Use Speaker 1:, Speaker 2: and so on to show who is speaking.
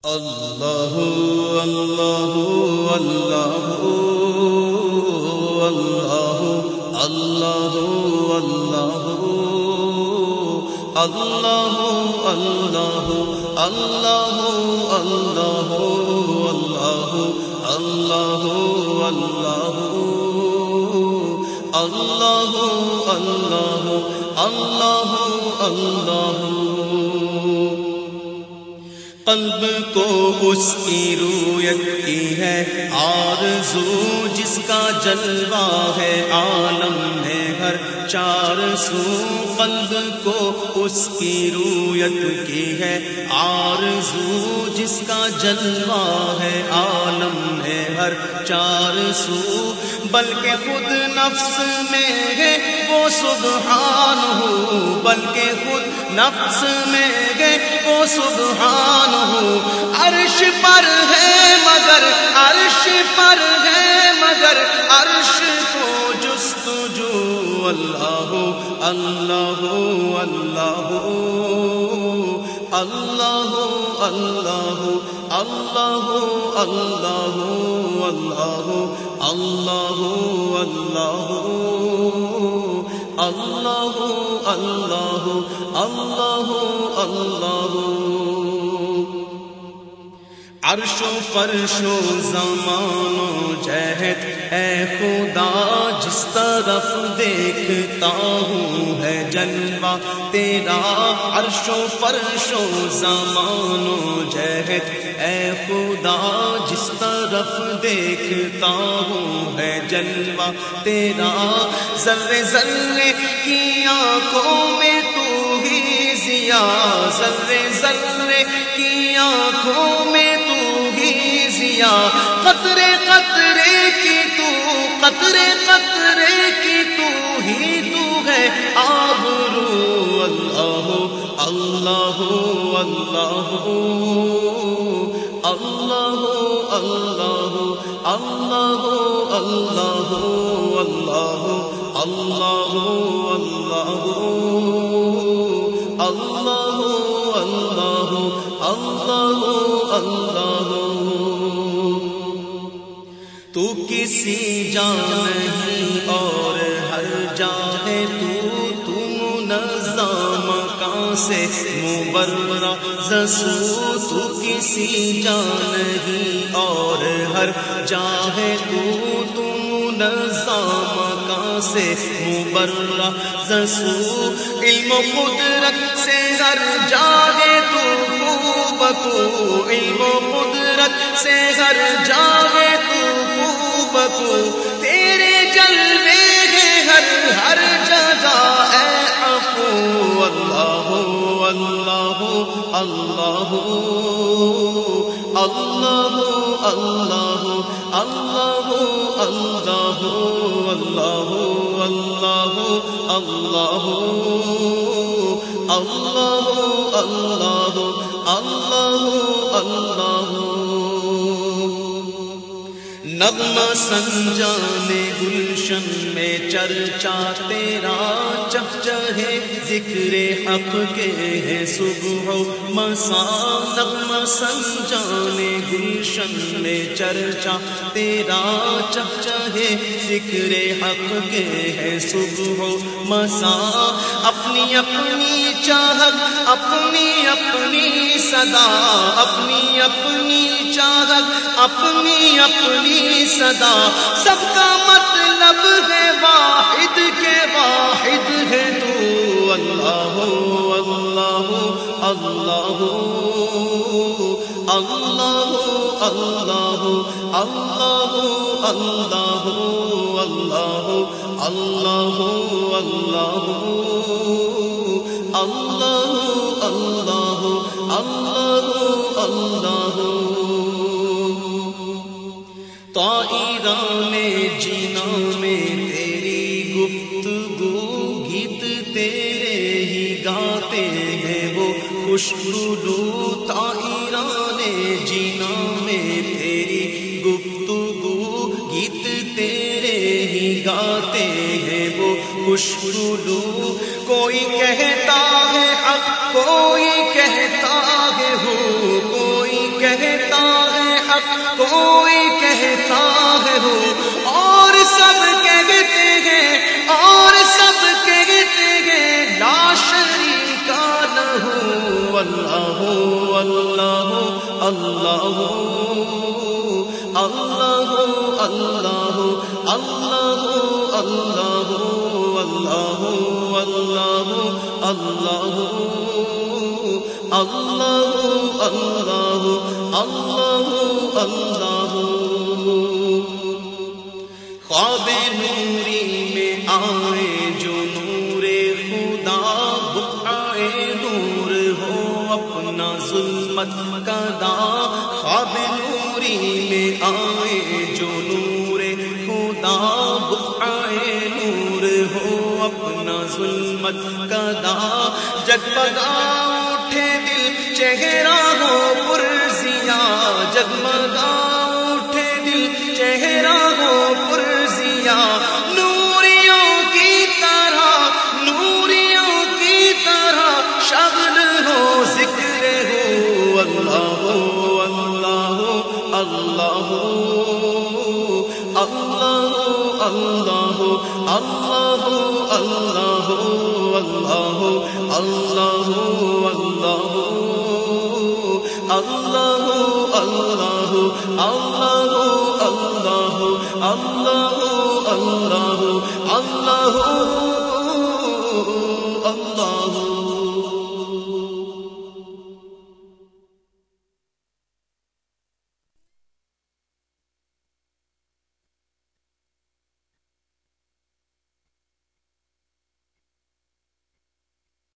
Speaker 1: اللہ اللہ اللہ اللہ اللہ اللہ اللہ اللہ اللہ اللہ اللہ اللہ اللہ اللہ اللہ قلب کو اس کی رویت کی ہے آرزو، جس کا جلوہ ہے عالم میں ہر چار سو۔ قلب کو اس کی رویت کی ہے آرزو، جس کا جلوہ ہے عالم میں ہر چار سو۔ بلکہ خود نفس میں ہے وہ سبحان ہو، بلکہ خود نفس میں ہے وہ سبحان ہو۔ عرش پر ہے مگر عرش پر ہے مگر عرش کو جستجو۔ اللہ اللہ اللہ اللہ اللہ اللہ اللہ اللہ اللہ اللہ اللہ اللہ۔ عرش و فرش و زمان و جہت اے خدا، جس طرف دیکھتا ہوں ہے جلوہ تیرا۔ عرش و فرش و زمان و جہت اے خدا، جس طرف دیکھتا ہوں ہے جلوہ تیرا۔ ذرے ذرے کی آنکھوں میں تو ہی ضیا، ذرے ذرے کی آنکھوں میں تو ہی ضیا۔ قطرے قطرے کی تو، قطرے قطرے کی تو ہی تو ہے آبرو۔ اللہ اللہ اللہ اللہ اللہ اللہ اللہ اللہ اللہ اللہ اللہ اللہ۔ تو کسی جا نہیں اور ہر جا ہے تو منظم مکان سے مبرز سو۔ تو کسی جا نہیں اور ہر جا ہے تو منظم مکان سے مبرز سو۔ علم و قدرت سے ہر جا ہے تو بکو، علم و قدرت سے ہر جا ہے تو بکو۔ تیرے جلوے ہیں ہر جگہ اے عفو۔ اللہ اللہ اللہ اللہ اللہ اللہ اللہ اللہ اللہ اللہ اللہ اللہ اللہ۔ نغمہ سنجانے گلشن میں چرچا تیرا، چہچہے ذکر حق کے ہے صبح و مساء۔ نغمہ سنجانے گلشن میں چرچا تیرا، چہچہے ذکر حق کے ہے صبح و مساء۔ اپنی اپنی چاہت اپنی اپنی صدا، اپنی اپنی چاہت اپنی اپنی صدا۔ سب کا مطلب ہے واحد کے واحد ہے تو۔ اللہ اللہ اللہ اللہ اللہ اللہ اللہ اللہ اللہ اللہ اللہ اللہ اللہ۔ طائران جینا میں تیری گفتگو، گیت تیرے ہی گاتے ہیں وہ خوشگلو۔ طائران جینا میں تیری گفتگو، گیت تیرے ہی گاتے ہیں وہ خوشگلو۔ کوئی کہتا ہے حق، کوئی کہتا ہے ہو، کوئی کہتا حق کوئی کہتا ہے ہو، اور سب کہتے ہیں، اور سب کہتے ہیں لا شریک لہ، اللہ اللہ اللہ اللہ اللہ اللہ اللہ اللہ اللہ اللہ اللہ اللہ اللہ۔ خواب نوری میں آئے جو نور خدا، بقعے نور ہو اپنا ظلمت کا داں۔ خواب نوری میں آئے جو نور خدا، بقعے نور ہو اپنا ظلمت کا داں۔ جگمگا اٹھے دل چہرہ ہو پرزیاں، جگمگا اٹھے دل چہرہ ہو پرزیاں، نوریوں کی طرح، نوریوں کی طرح شغل ہو ذکر ہو، اللہ اللہ اللہ اللہ اللہ اللہ اللہ اللہ اللہ اللہ اللہ اللہ اللہ اللہ اللہ اللہ